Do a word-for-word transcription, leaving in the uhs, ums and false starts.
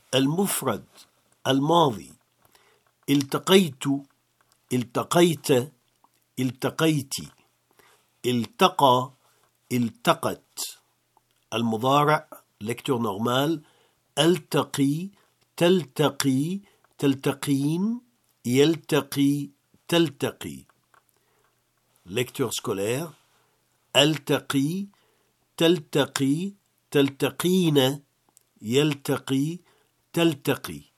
المفرد الماضي: التقيت، التقيت، التقيت. التقى، التقت. المضارع لكتور نورمال: التقي، تلتقي، تلتقين، يلتقي، تلتقي. لكتور سكولير: التقي، تلتقي، تلتقين، يلتقي، تلتقي.